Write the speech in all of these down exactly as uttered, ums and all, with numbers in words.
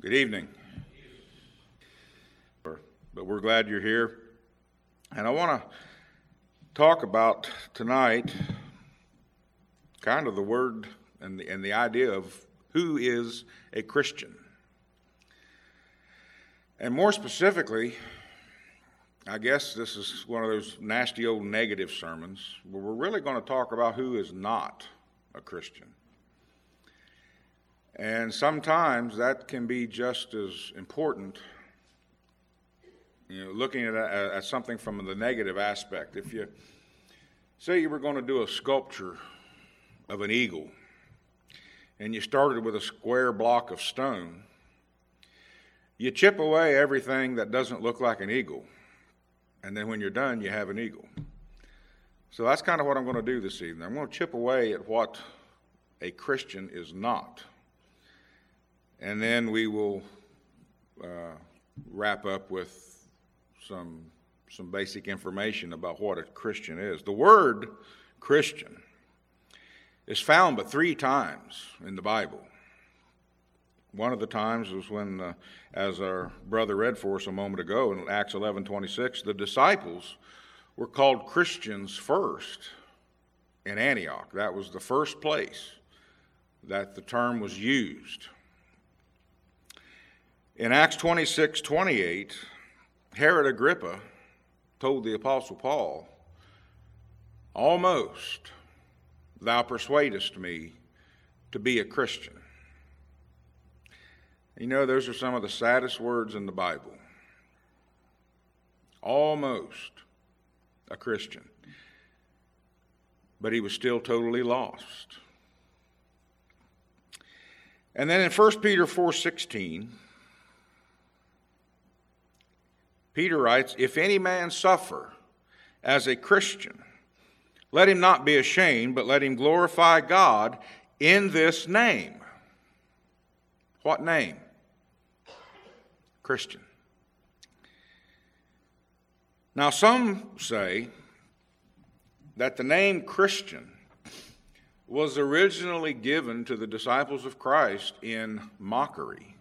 Good evening. But we're glad you're here. And I want to talk about tonight kind of the word and the, and the idea of who is a Christian. And more specifically, I guess this is one of those nasty old negative sermons, but we're really going to talk about who is not a Christian. And sometimes that can be just as important, you know, looking at, at something from the negative aspect. If you say you were going to do a sculpture of an eagle, and you started with a square block of stone, you chip away everything that doesn't look like an eagle, and then when you're done, you have an eagle. So that's kind of what I'm going to do this evening. I'm going to chip away at what a Christian is not. And then we will uh, wrap up with some, some basic information about what a Christian is. The word Christian is found but three times in the Bible. One of the times was when, uh, as our brother read for us a moment ago in Acts eleven twenty-six, the disciples were called Christians first in Antioch. That was the first place that the term was used. In Acts twenty-six twenty-eight, Herod Agrippa told the Apostle Paul, "Almost thou persuadest me to be a Christian." You know, those are some of the saddest words in the Bible. Almost a Christian. But he was still totally lost. And then in First Peter four sixteen, Peter writes, "If any man suffer as a Christian, let him not be ashamed, but let him glorify God in this name." What name? Christian. Now, some say that the name Christian was originally given to the disciples of Christ in mockery,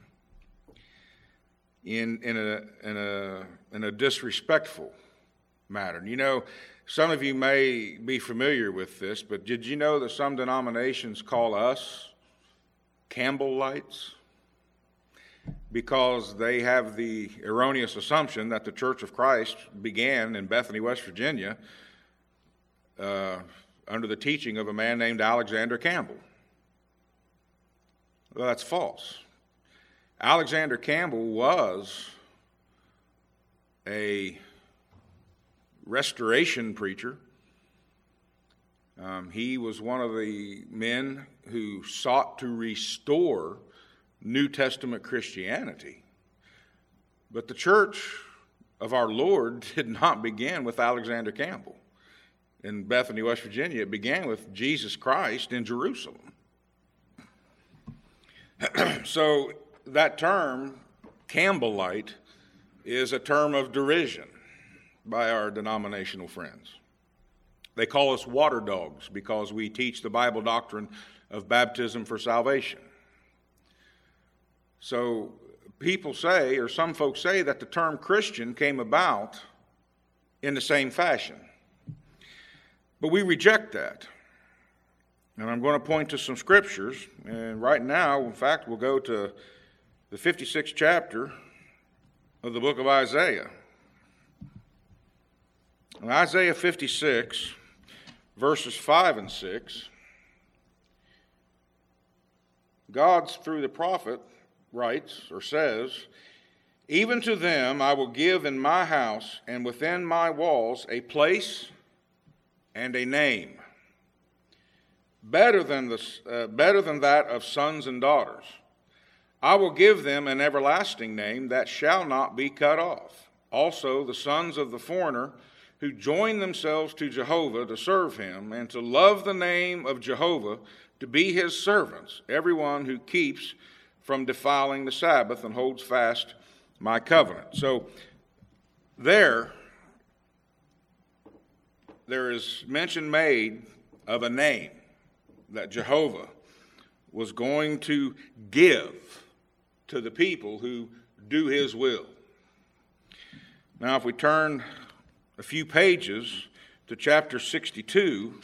in, in, a, in, a, in a disrespectful matter. You know, some of you may be familiar with this, but did you know that some denominations call us Campbellites? Because they have the erroneous assumption that the Church of Christ began in Bethany, West Virginia, uh, under the teaching of a man named Alexander Campbell. Well, that's false. Alexander Campbell was a restoration preacher. Um, he was one of the men who sought to restore New Testament Christianity. But the church of our Lord did not begin with Alexander Campbell in Bethany, West Virginia. It began with Jesus Christ in Jerusalem. So that term, Campbellite, is a term of derision by our denominational friends. They call us water dogs because we teach the Bible doctrine of baptism for salvation. So people say, or some folks say, that the term Christian came about in the same fashion. But we reject that. And I'm going to point to some scriptures. And right now, in fact, we'll go to the fifty-sixth chapter of the book of Isaiah. In Isaiah fifty-six, verses five and six, God, through the prophet, writes or says, "Even to them I will give in my house and within my walls a place and a name, better than, the, uh, better than that of sons and daughters. I will give them an everlasting name that shall not be cut off. Also the sons of the foreigner who join themselves to Jehovah to serve him and to love the name of Jehovah, to be his servants, everyone who keeps from defiling the Sabbath and holds fast my covenant." So there, there is mention made of a name that Jehovah was going to give to the people who do his will. Now, if we turn a few pages to chapter sixty-two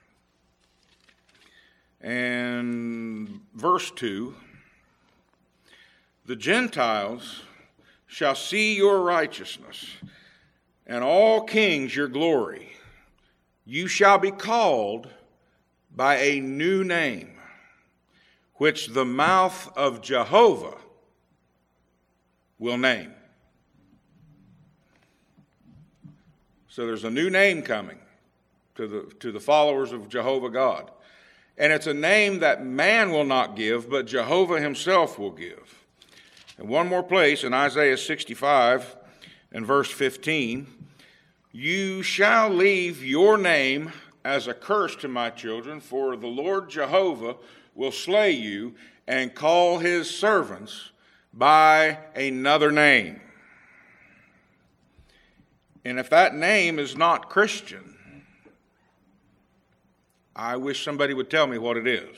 and verse two, the Gentiles shall see your righteousness, and all kings your glory. You shall be called by a new name, which the mouth of Jehovah will name. So there's a new name coming to the, to the followers of Jehovah God. And it's a name that man will not give, but Jehovah himself will give. And one more place in Isaiah sixty-five and verse fifteen, you shall leave your name as a curse to my children, for the Lord Jehovah will slay you and call his servants by another name. And if that name is not Christian, I wish somebody would tell me what it is.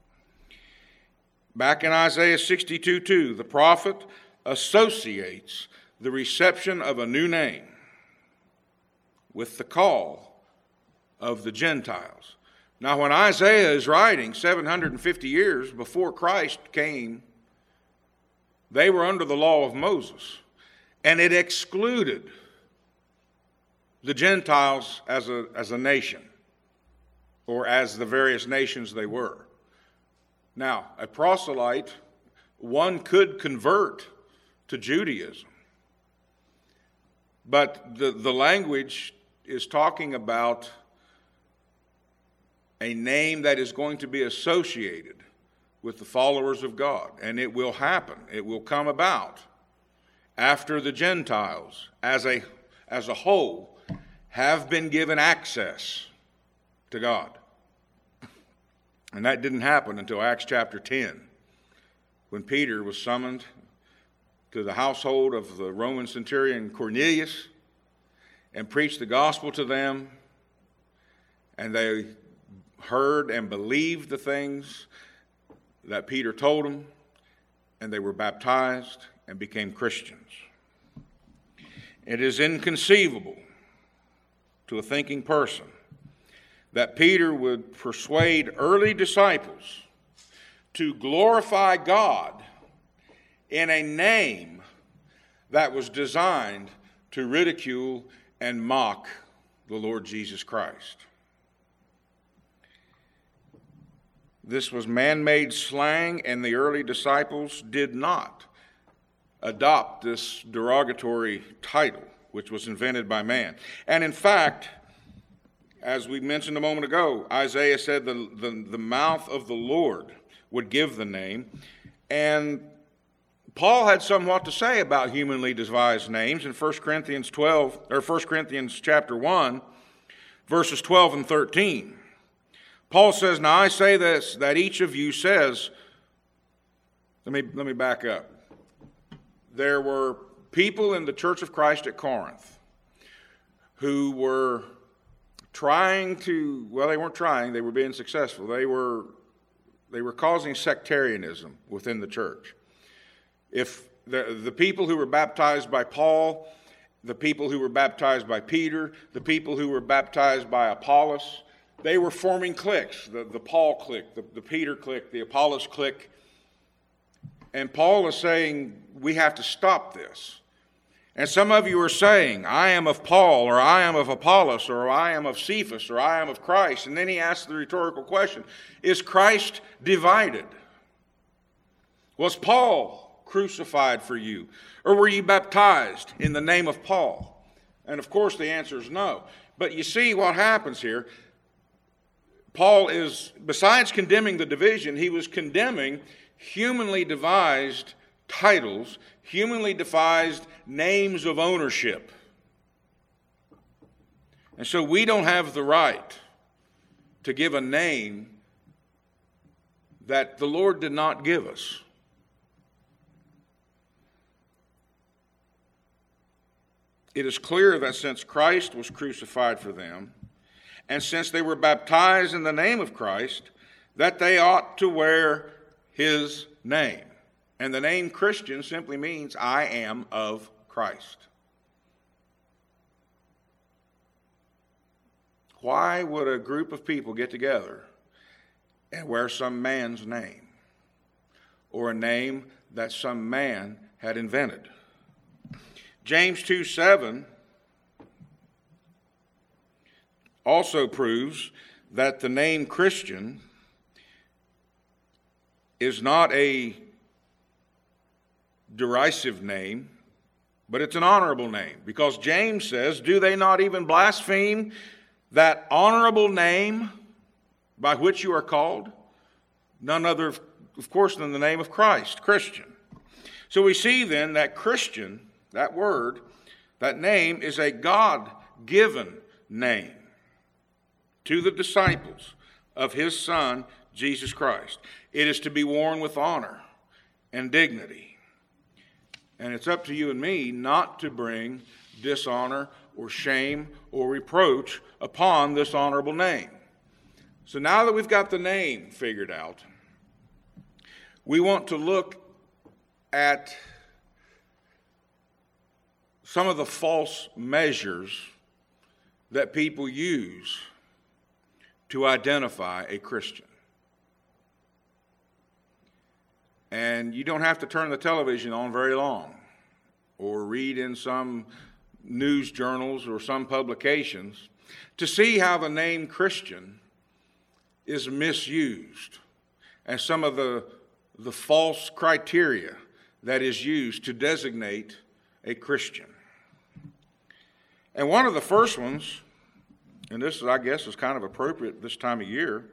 Back in Isaiah sixty-two two, the prophet associates the reception of a new name with the call of the Gentiles. Now, when Isaiah is writing seven hundred fifty years before Christ came, they were under the law of Moses, and it excluded the Gentiles as a, as a nation, or as the various nations they were. Now, a proselyte, one could convert to Judaism, but the, the language is talking about a name that is going to be associated with the followers of God, and it will happen. It will come about after the Gentiles as a, as a whole have been given access to God. And that didn't happen until Acts chapter ten, when Peter was summoned to the household of the Roman centurion Cornelius and preached the gospel to them, and they heard and believed the things that Peter told them, and they were baptized and became Christians. It is inconceivable to a thinking person that Peter would persuade early disciples to glorify God in a name that was designed to ridicule and mock the Lord Jesus Christ. This was man-made slang, and the early disciples did not adopt this derogatory title, which was invented by man. And in fact, as we mentioned a moment ago, Isaiah said the, the, the mouth of the Lord would give the name. And Paul had somewhat to say about humanly devised names in First Corinthians twelve, or First Corinthians chapter one, verses twelve and thirteen. Paul says, now I say this, that each of you says, let me, let me back up. There were people in the Church of Christ at Corinth who were trying to, well, they weren't trying, they were being successful. They were, they were causing sectarianism within the church. If the, the people who were baptized by Paul, the people who were baptized by Peter, the people who were baptized by Apollos, they were forming cliques, the, the Paul clique, the, the Peter clique, the Apollos clique. And Paul is saying, we have to stop this. And some of you are saying, I am of Paul, or I am of Apollos, or I am of Cephas, or I am of Christ. And then he asks the rhetorical question, is Christ divided? Was Paul crucified for you? Or were you baptized in the name of Paul? And of course the answer is no. But you see what happens here. Paul is, besides condemning the division, he was condemning humanly devised titles, humanly devised names of ownership. And so we don't have the right to give a name that the Lord did not give us. It is clear that since Christ was crucified for them, and since they were baptized in the name of Christ, that they ought to wear his name And the name Christian simply means I am of Christ. Why would a group of people get together and wear some man's name, or a name that some man had invented? James two seven also proves that the name Christian is not a derisive name, but it's an honorable name. Because James says, do they not even blaspheme that honorable name by which you are called? None other, of course, than the name of Christ, Christian. So we see then that Christian, that word, that name is a God-given name to the disciples of his Son, Jesus Christ. It is to be worn with honor and dignity. And it's up to you and me not to bring dishonor or shame or reproach upon this honorable name. So now that we've got the name figured out, we want to look at some of the false measures that people use to identify a Christian. And you don't have to turn the television on very long or read in some news journals or some publications to see how the name Christian is misused and some of the, the false criteria that is used to designate a Christian. And one of the first ones, and this, I guess, is kind of appropriate this time of year,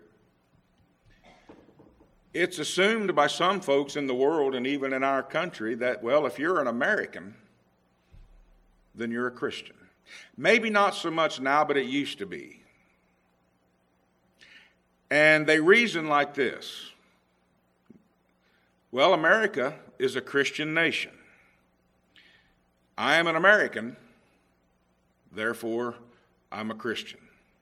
it's assumed by some folks in the world and even in our country that, well, if you're an American, then you're a Christian. Maybe not so much now, but it used to be. And they reason like this. Well, America is a Christian nation. I am an American, therefore I'm a Christian.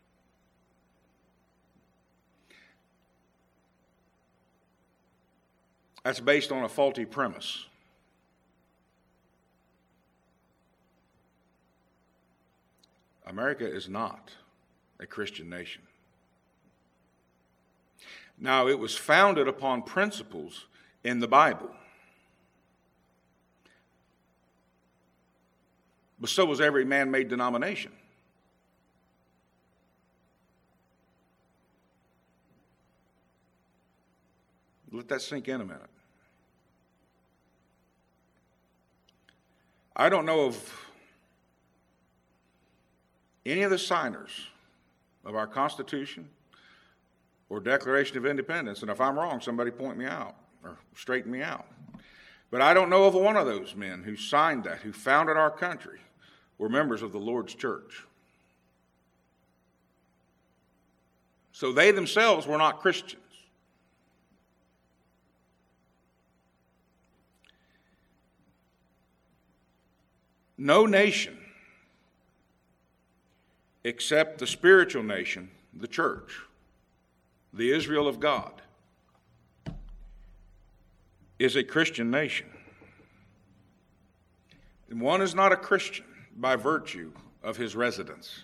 That's based on a faulty premise. America is not a Christian nation. Now, it was founded upon principles in the Bible. But so was every man-made denomination. Let that sink in a minute. I don't know of any of the signers of our Constitution or Declaration of Independence, and if I'm wrong, somebody point me out or straighten me out. But I don't know of one of those men who signed that, who founded our country, were members of the Lord's church. So they themselves were not Christians. No nation, except the spiritual nation, the church, the Israel of God, is a Christian nation. And one is not a Christian by virtue of his residence.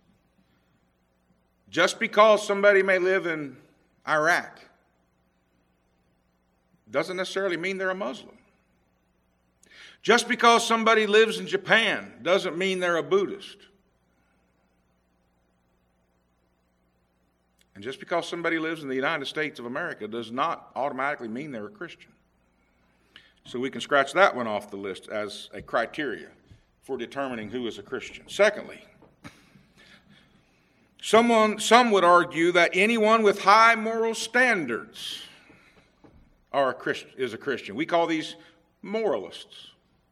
Just because somebody may live in Iraq doesn't necessarily mean they're a Muslim. Just because somebody lives in Japan doesn't mean they're a Buddhist. And just because somebody lives in the United States of America does not automatically mean they're a Christian. So we can scratch that one off the list as a criteria for determining who is a Christian. Secondly, someone, some would argue that anyone with high moral standards are a Christ, is a Christian. We call these moralists.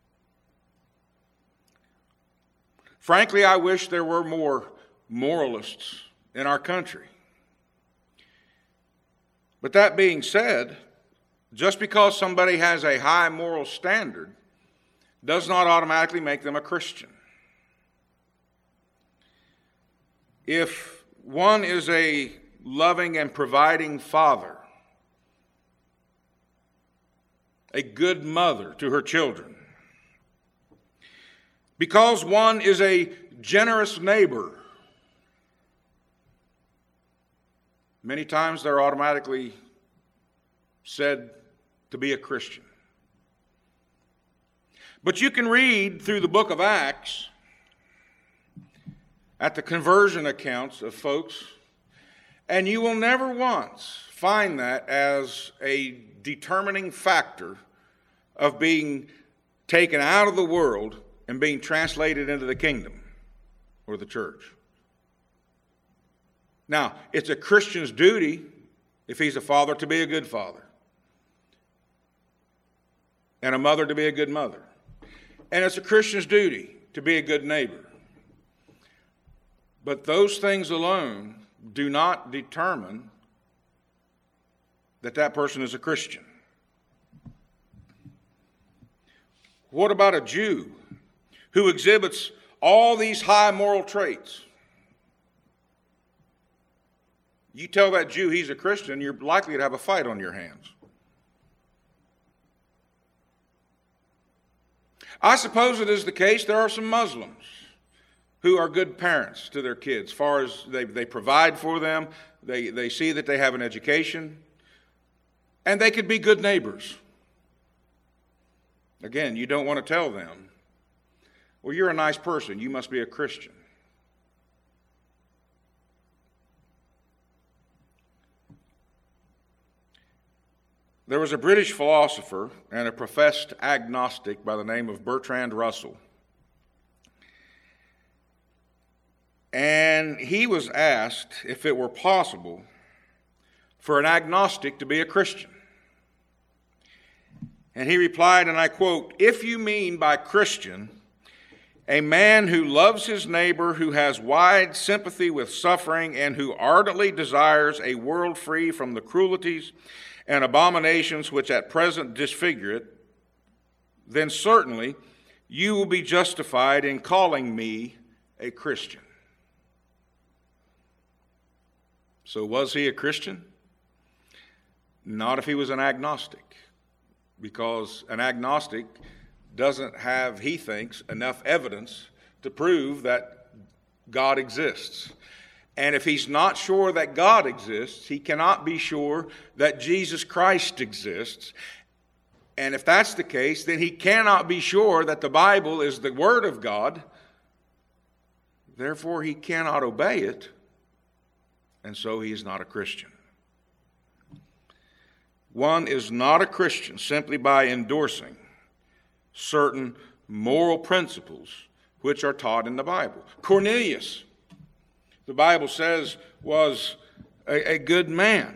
Frankly, I wish there were more moralists in our country. But that being said, just because somebody has a high moral standard does not automatically make them a Christian. If one is a loving and providing father, a good mother to her children. Because one is a generous neighbor, many times they're automatically said to be a Christian. But you can read through the book of Acts at the conversion accounts of folks, and you will never once find that as a determining factor of being taken out of the world and being translated into the kingdom or the church. Now, it's a Christian's duty, if he's a father, to be a good father, and a mother to be a good mother. And it's a Christian's duty to be a good neighbor. But those things alone do not determine that that person is a Christian. What about a Jew who exhibits all these high moral traits? You tell that Jew he's a Christian, you're likely to have a fight on your hands. I suppose it is the case there are some Muslims who are good parents to their kids, as far as they, they provide for them, they, they see that they have an education, and they could be good neighbors. Again, you don't want to tell them, well, you're a nice person, you must be a Christian. There was a British philosopher and a professed agnostic by the name of Bertrand Russell. And he was asked if it were possible for an agnostic to be a Christian. And he replied, and I quote, "If you mean by Christian a man who loves his neighbor, who has wide sympathy with suffering, and who ardently desires a world free from the cruelties and abominations which at present disfigure it, then certainly you will be justified in calling me a Christian." So was he a Christian? Not if he was an agnostic, because an agnostic doesn't have, he thinks, enough evidence to prove that God exists. And if he's not sure that God exists, he cannot be sure that Jesus Christ exists. And if that's the case, then he cannot be sure that the Bible is the Word of God. Therefore, he cannot obey it, and so he is not a Christian. One is not a Christian simply by endorsing certain moral principles which are taught in the Bible. Cornelius, the Bible says, was a, a good man.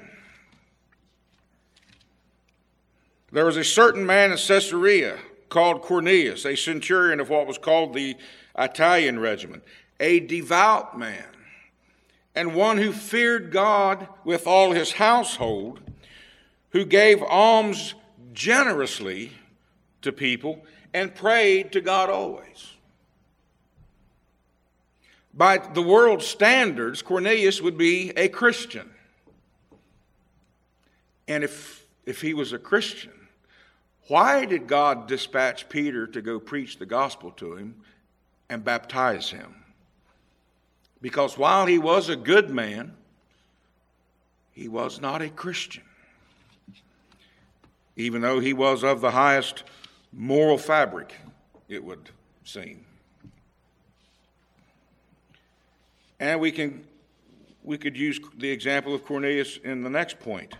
There was a certain man in Caesarea called Cornelius, a centurion of what was called the Italian regiment, a devout man, and one who feared God with all his household, who gave alms generously to people and prayed to God always. By the world's standards, Cornelius would be a Christian. And if, if he was a Christian, why did God dispatch Peter to go preach the gospel to him and baptize him? Because while he was a good man, he was not a Christian, even though he was of the highest moral fabric, it would seem. And we can we could use the example of Cornelius in the next point.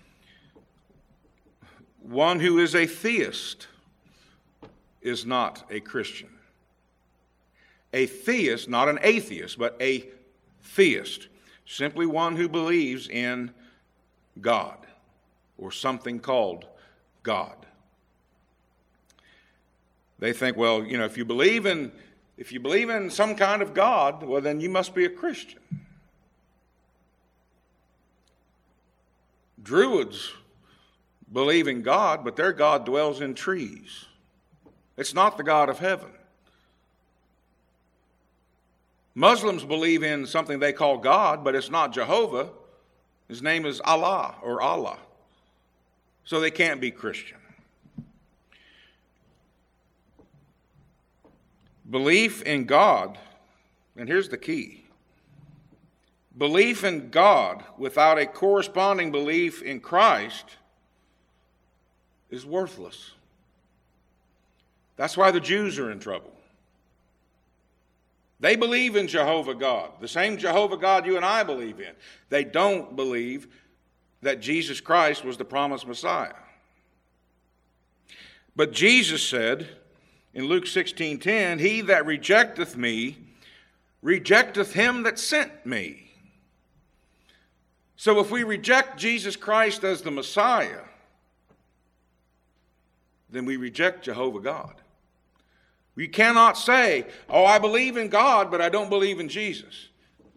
One who is a theist is not a Christian. A theist, not an atheist, but a theist, simply one who believes in God or something called God. They think, well, you know, if you believe in if you believe in some kind of God, well, then you must be a Christian. Druids believe in God, but their God dwells in trees. It's not the God of heaven. Muslims believe in something they call God, but it's not Jehovah. His name is Allah or Allah. So they can't be Christian. Belief in God, and here's the key, belief in God without a corresponding belief in Christ is worthless. That's why the Jews are in trouble. They believe in Jehovah God, the same Jehovah God you and I believe in. They don't believe that Jesus Christ was the promised Messiah. But Jesus said in Luke sixteen ten, "He that rejecteth me, rejecteth him that sent me." So if we reject Jesus Christ as the Messiah, then we reject Jehovah God. You cannot say, "Oh, I believe in God, but I don't believe in Jesus."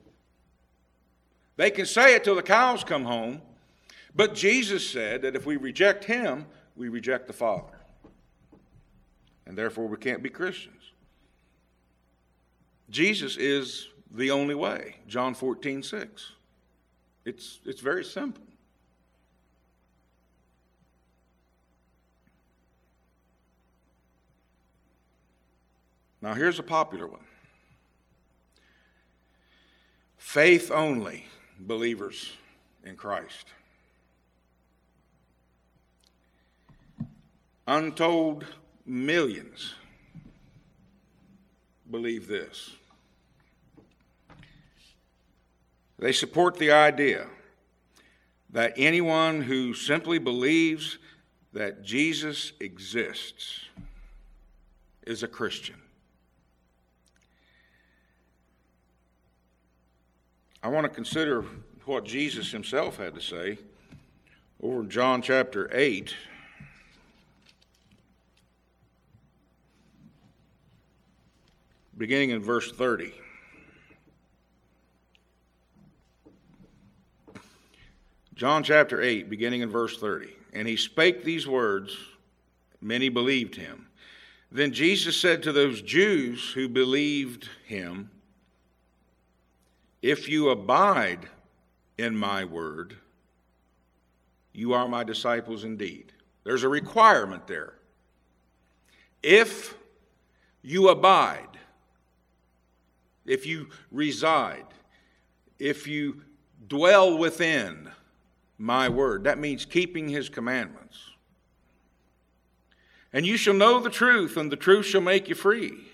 They can say it till the cows come home, but Jesus said that if we reject him, we reject the Father. And therefore we can't be Christians. Jesus is the only way, John fourteen six. It's, it's very simple. Now here's a popular one. Faith only believers in Christ. Untold millions believe this. They support the idea that anyone who simply believes that Jesus exists is a Christian. I want to consider what Jesus himself had to say over in John chapter eight. Beginning in verse thirty. John chapter eight, beginning in verse thirty. "And he spake these words, many believed him. Then Jesus said to those Jews who believed him, If you abide in my word, you are my disciples indeed." There's a requirement there. If you abide, if you reside, if you dwell within my word, that means keeping his commandments. "And you shall know the truth, and the truth shall make you free."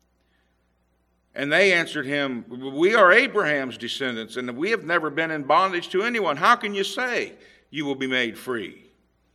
And they answered him, "We are Abraham's descendants, and we have never been in bondage to anyone. How can you say you will be made free?"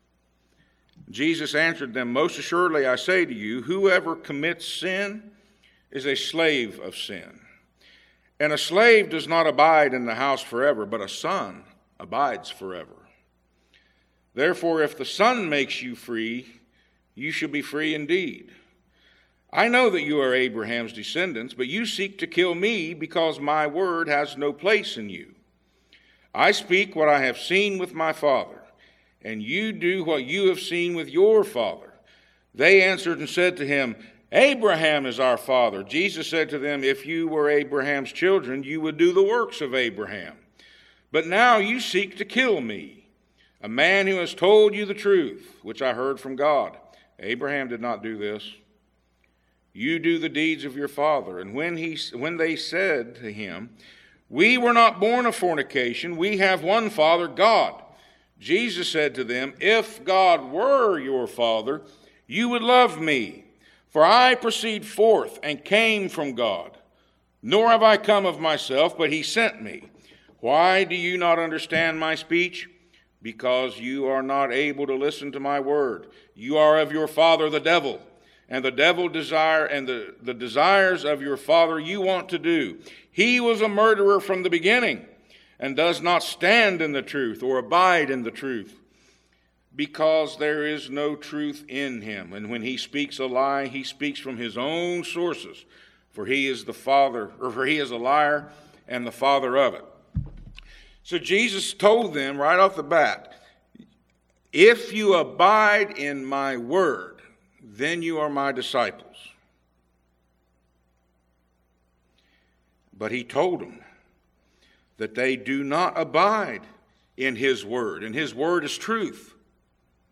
Jesus answered them, "Most assuredly I say to you, whoever commits sin is a slave of sin. And a slave does not abide in the house forever, but a son abides forever. Therefore, if the Son makes you free, you shall be free indeed. I know that you are Abraham's descendants, but you seek to kill me because my word has no place in you. I speak what I have seen with my father, and you do what you have seen with your father." They answered and said to him, "Abraham is our father." Jesus said to them, "If you were Abraham's children, you would do the works of Abraham. But now you seek to kill me, a man who has told you the truth, which I heard from God. Abraham did not do this. You do the deeds of your father." And when he, when they said to him, "We were not born of fornication, we have one Father, God," Jesus said to them, "If God were your father, you would love me, for I proceed forth and came from God. Nor have I come of myself, but he sent me. Why do you not understand my speech? Because you are not able to listen to my word. You are of your father the devil, and the devil desire and the, the desires of your father you want to do. He was a murderer from the beginning, and does not stand in the truth or abide in the truth, because there is no truth in him. And when he speaks a lie, he speaks from his own sources, for he is the father, or for he is a liar and the father of it." So Jesus told them right off the bat, if you abide in my word, then you are my disciples. But he told them that they do not abide in his word, and his word is truth.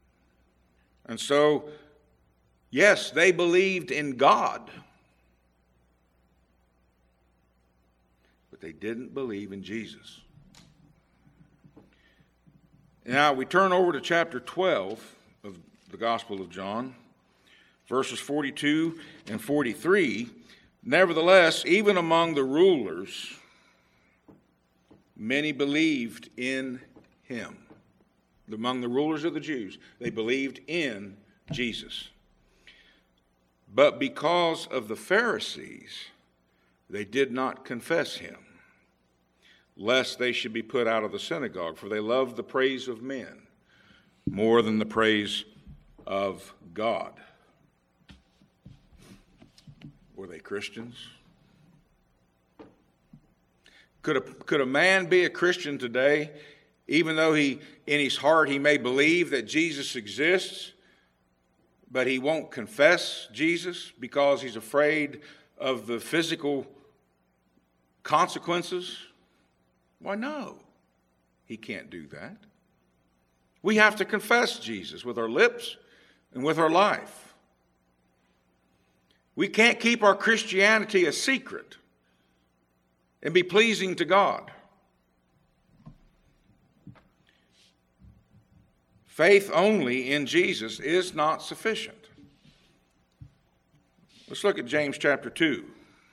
And so, yes, they believed in God, They didn't believe in Jesus. Now we turn over to chapter twelve of the Gospel of John, verses forty-two and forty-three. Nevertheless, even among the rulers, many believed in him. Among the rulers of the Jews, they believed in Jesus. But because of the Pharisees, they did not confess him, lest they should be put out of the synagogue, for they loved the praise of men more than the praise of God. Were they Christians? Could a, could a man be a Christian today, even though he, in his heart, he may believe that Jesus exists, but he won't confess Jesus because he's afraid of the physical consequences? Why, no, he can't do that. We have to confess Jesus with our lips and with our life. We can't keep our Christianity a secret and be pleasing to God. Faith only in Jesus is not sufficient. Let's look at James chapter two.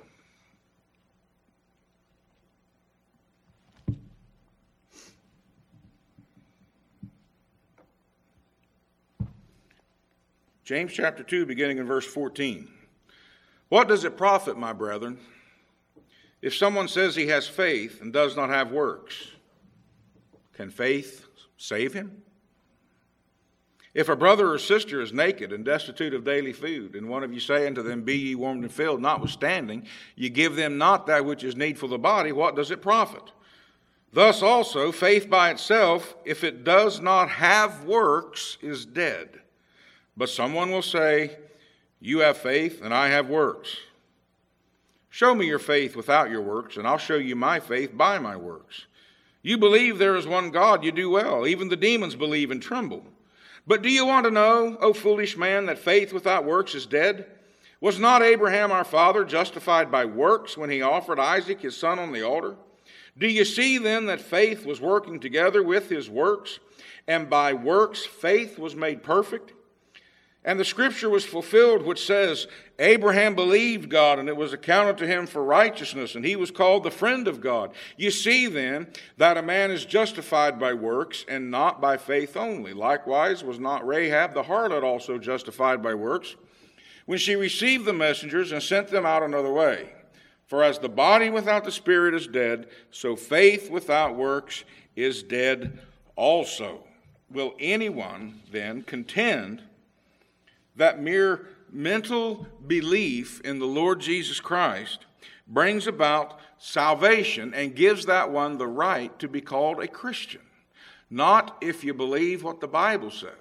James chapter two, beginning in verse fourteen. What does it profit, my brethren, if someone says he has faith and does not have works? Can faith save him? If a brother or sister is naked and destitute of daily food, and one of you say unto them, Be ye warmed and filled, notwithstanding, ye give them not that which is needful to the body, what does it profit? Thus also, faith by itself, if it does not have works, is dead. But someone will say, You have faith, and I have works. Show me your faith without your works, and I'll show you my faith by my works. You believe there is one God, you do well. Even the demons believe and tremble. But do you want to know, O foolish man, that faith without works is dead? Was not Abraham our father justified by works when he offered Isaac his son on the altar? Do you see then that faith was working together with his works, and by works faith was made perfect? And the scripture was fulfilled which says, Abraham believed God, and it was accounted to him for righteousness, and he was called the friend of God. You see then that a man is justified by works, and not by faith only. Likewise was not Rahab the harlot also justified by works, when she received the messengers and sent them out another way? For as the body without the spirit is dead, so faith without works is dead also. Will anyone then contend that mere mental belief in the Lord Jesus Christ brings about salvation and gives that one the right to be called a Christian? Not if you believe what the Bible says.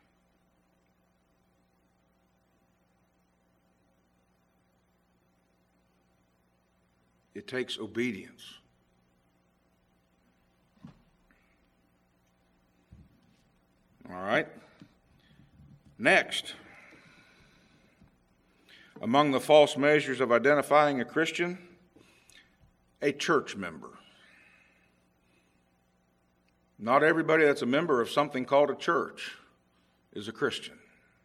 It takes obedience. All right. Next, among the false measures of identifying a Christian, a church member. Not everybody that's a member of something called a church is a Christian.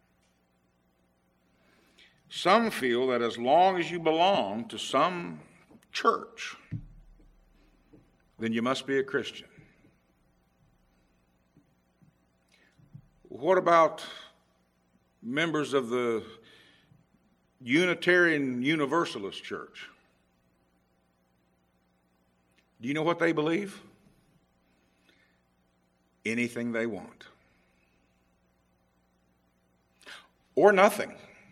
Some feel that as long as you belong to some church, then you must be a Christian. What about members of the Unitarian Universalist Church? Do you know what they believe? Anything they want. Or nothing.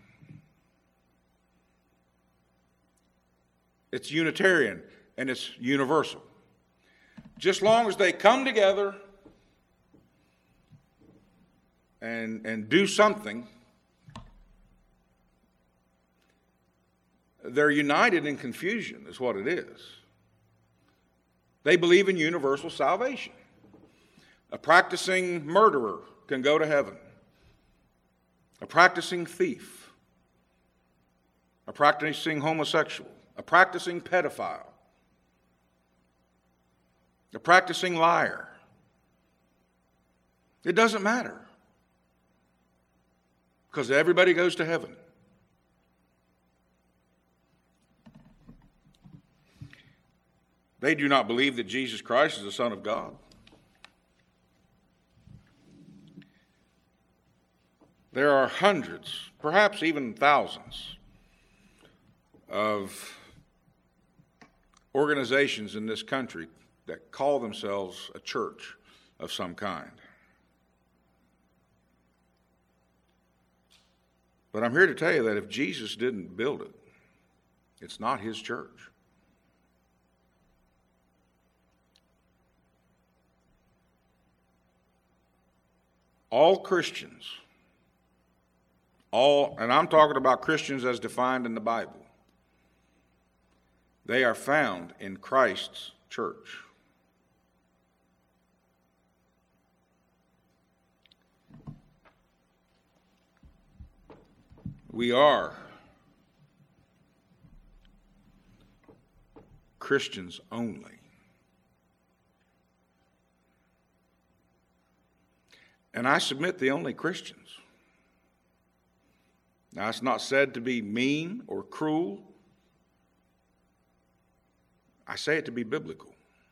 It's Unitarian and it's universal. Just long as they come together and, and do something, they're united in confusion, is what it is. They believe in universal salvation. A practicing murderer can go to heaven. A practicing thief. A practicing homosexual. A practicing pedophile a practicing liar. It doesn't matter, because everybody goes to heaven. They do not believe that Jesus Christ is the Son of God. There are hundreds, perhaps even thousands, of organizations in this country that call themselves a church of some kind. But I'm here to tell you that if Jesus didn't build it, it's not his church. All Christians, all, and I'm talking about Christians as defined in the Bible, they are found in Christ's church. We are Christians only. And I submit the only Christians. Now, it's not said to be mean or cruel. I say it to be biblical.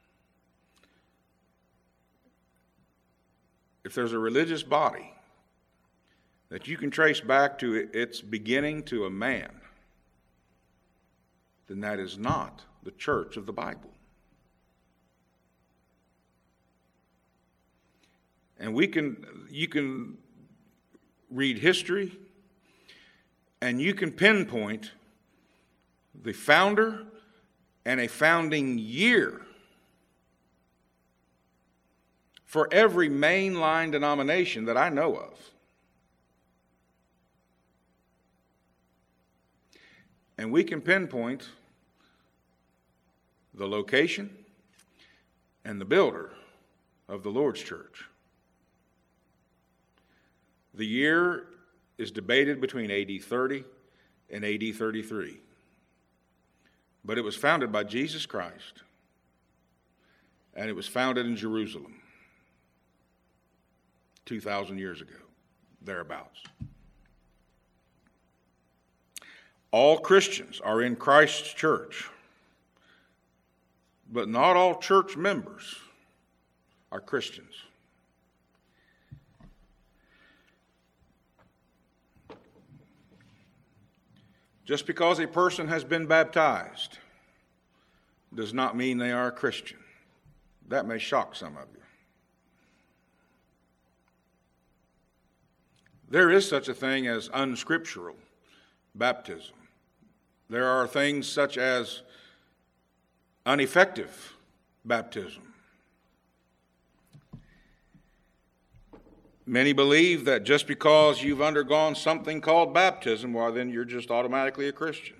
If there's a religious body that you can trace back to its beginning to a man, then that is not the church of the Bible. And we can, you can read history, and you can pinpoint the founder and a founding year for every mainline denomination that I know of. And we can pinpoint the location and the builder of the Lord's church. The year is debated between A D thirty and A D thirty-three. But it was founded by Jesus Christ, and it was founded in Jerusalem two thousand years ago, thereabouts. All Christians are in Christ's church, but not all church members are Christians. Just because a person has been baptized does not mean they are a Christian. That may shock some of you. There is such a thing as unscriptural baptism. There are things such as ineffective baptism. Many believe that just because you've undergone something called baptism, well, then you're just automatically a Christian.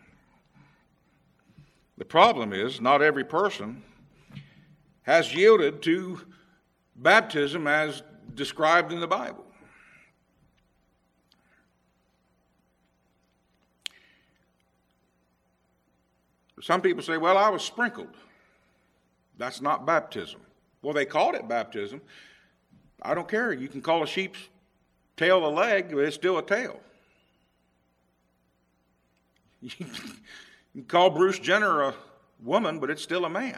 The problem is, not every person has yielded to baptism as described in the Bible. Some people say, well, I was sprinkled. That's not baptism. Well, they called it baptism. I don't care. You can call a sheep's tail a leg, but it's still a tail. You can call Bruce Jenner a woman, but it's still a man.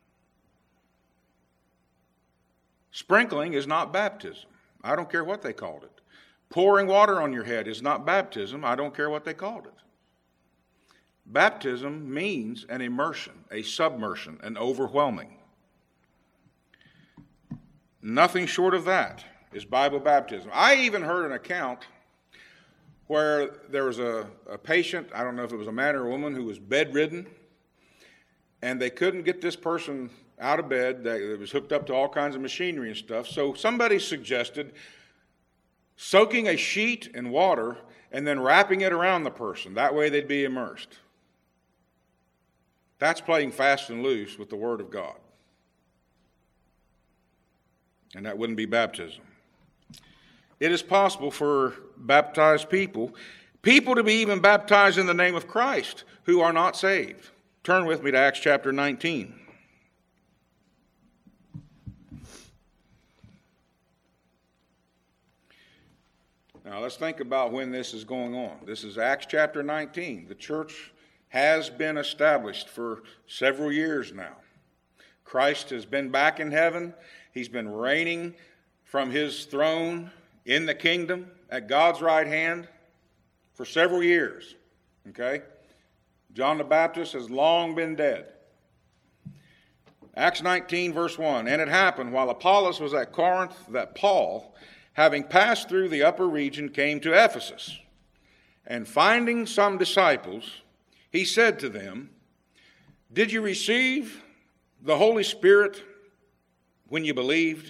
Sprinkling is not baptism. I don't care what they called it. Pouring water on your head is not baptism. I don't care what they called it. Baptism means an immersion, a submersion, an overwhelming. Nothing short of that is Bible baptism. I even heard an account where there was a, a patient, I don't know if it was a man or a woman, who was bedridden, and they couldn't get this person out of bed. It was hooked up to all kinds of machinery and stuff. So somebody suggested soaking a sheet in water and then wrapping it around the person. That way they'd be immersed. That's playing fast and loose with the Word of God. And that wouldn't be baptism. It is possible for baptized people, people to be even baptized in the name of Christ who are not saved. Turn with me to Acts chapter nineteen. Now let's think about when this is going on. This is Acts chapter nineteen. The church has been established for several years now. Christ has been back in heaven. He's been reigning from his throne in the kingdom at God's right hand for several years. Okay? John the Baptist has long been dead. Acts nineteen, verse one, and it happened while Apollos was at Corinth that Paul, having passed through the upper region, came to Ephesus. And finding some disciples, he said to them, did you receive the Holy Spirit when you believed?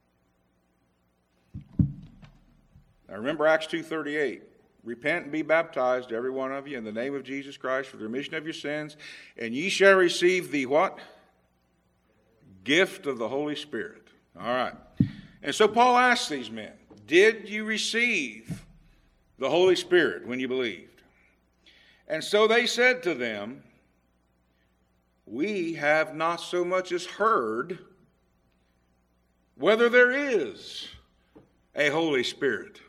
Now remember Acts two thirty-eight. Repent and be baptized, every one of you, in the name of Jesus Christ for the remission of your sins, and ye shall receive the what? Gift of the Holy Spirit. All right. And so Paul asked these men, did you receive the Holy Spirit when you believed? And so they said to them, we have not so much as heard whether there is a Holy Spirit.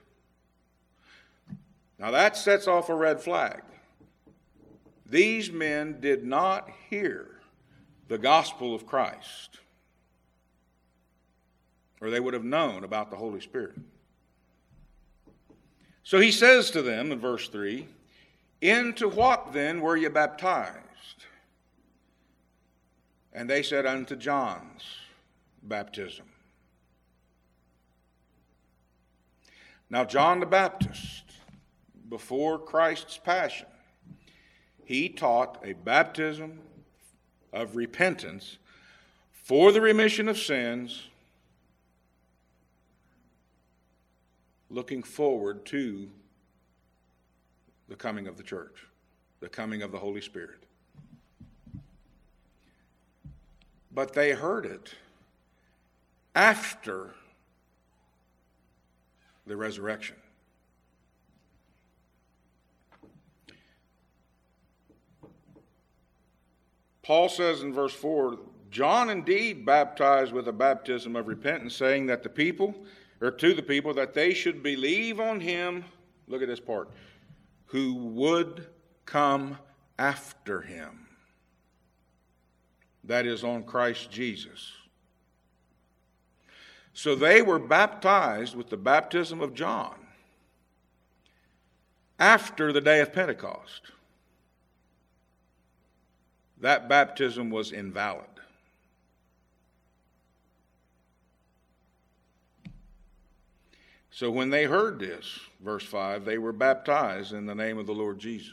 Now that sets off a red flag. These men did not hear the gospel of Christ, or they would have known about the Holy Spirit. So he says to them in verse three, into what then were you baptized? And they said, unto John's baptism. Now John the Baptist, before Christ's passion, he taught a baptism of repentance for the remission of sins, looking forward to the coming of the church, the coming of the Holy Spirit. But they heard it after the resurrection. Paul says in verse four, John indeed baptized with a baptism of repentance, saying that the people, or to the people, that they should believe on him, look at this part, who would come after him. That is, on Christ Jesus. So they were baptized with the baptism of John after the day of Pentecost. That baptism was invalid. So when they heard this, verse five, they were baptized in the name of the Lord Jesus.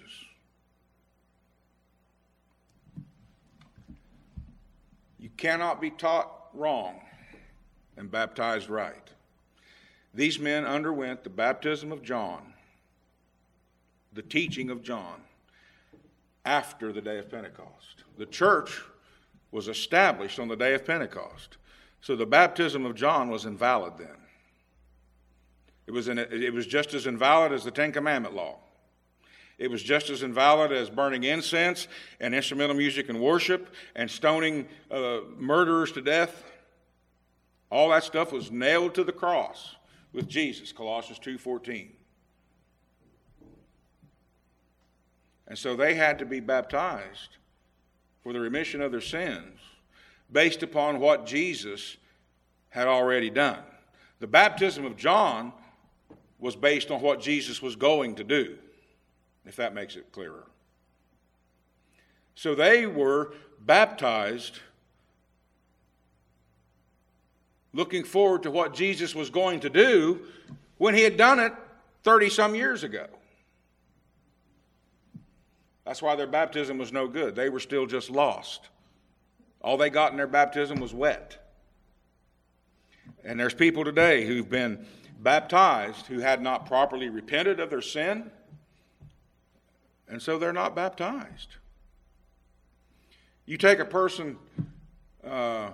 You cannot be taught wrong and baptized right. These men underwent the baptism of John, the teaching of John, after the day of Pentecost. The church was established on the day of Pentecost. So the baptism of John was invalid then. It was, in, it was just as invalid as the Ten Commandment law. It was just as invalid as burning incense and instrumental music and worship and stoning uh, murderers to death. All that stuff was nailed to the cross with Jesus, Colossians two fourteen. And so they had to be baptized for the remission of their sins based upon what Jesus had already done. The baptism of John was based on what Jesus was going to do, if that makes it clearer. So they were baptized looking forward to what Jesus was going to do when he had done it thirty-some years ago. That's why their baptism was no good. They were still just lost. All they got in their baptism was wet. And there's people today who've been baptized who had not properly repented of their sin, and so they're not baptized. You take a person uh,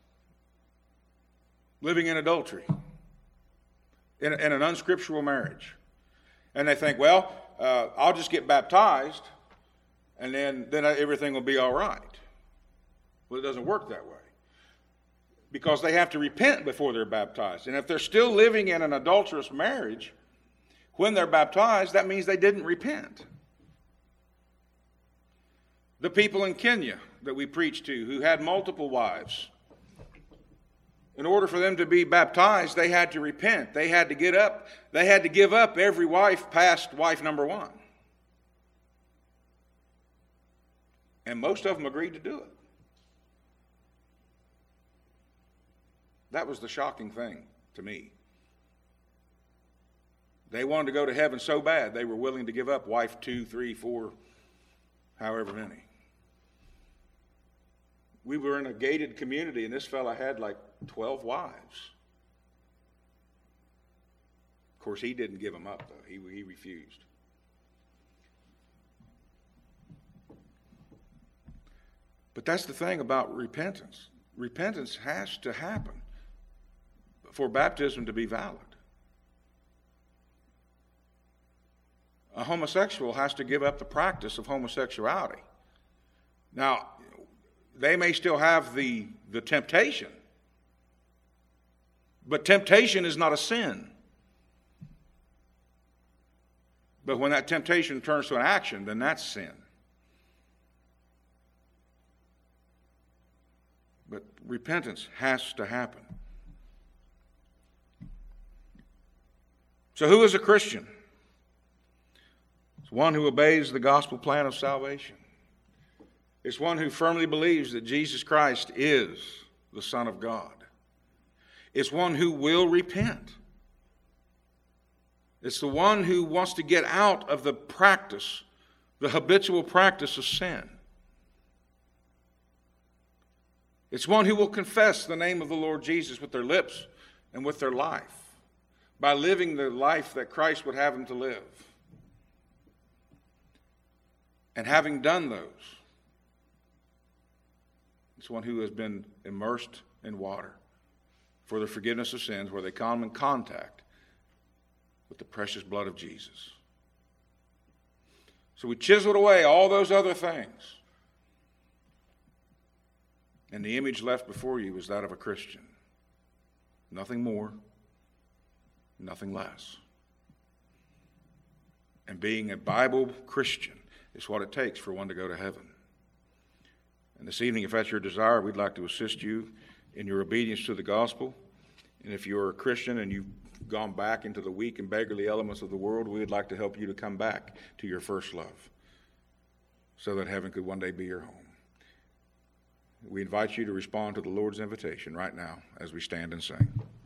living in adultery, in, in an unscriptural marriage, and they think, well, uh, I'll just get baptized, and then, then everything will be all right. Well, it doesn't work that way. Because they have to repent before they're baptized. And if they're still living in an adulterous marriage, When they're baptized, that means they didn't repent. The people in Kenya that we preached to who had multiple wives, in order for them to be baptized, they had to repent. They had to get up. They had to give up every wife past wife number one. And most of them agreed to do it. That was the shocking thing to me. They wanted to go to heaven so bad, they were willing to give up wife two, three, four, however many. We were in a gated community, and this fella had like twelve wives. Of course, he didn't give them up, though. He, he refused. But that's the thing about repentance. Repentance has to happen for baptism to be valid. A homosexual has to give up the practice of homosexuality. Now, they may still have the, the temptation, but temptation is not a sin. But when that temptation turns to an action, then that's sin. But repentance has to happen. So who is a Christian? It's one who obeys the gospel plan of salvation. It's one who firmly believes that Jesus Christ is the Son of God. It's one who will repent. It's the one who wants to get out of the practice, the habitual practice of sin. It's one who will confess the name of the Lord Jesus with their lips and with their life, by living the life that Christ would have them to live. And having done those, it's one who has been immersed in water for the forgiveness of sins, where they come in contact with the precious blood of Jesus. So we chiseled away all those other things. And the image left before you is that of a Christian. Nothing more, nothing less. And being a Bible Christian is what it takes for one to go to heaven. And this evening, if that's your desire, we'd like to assist you in your obedience to the gospel. And if you're a Christian and you've gone back into the weak and beggarly elements of the world, we would like to help you to come back to your first love, so that heaven could one day be your home. We invite you to respond to the Lord's invitation right now as we stand and sing.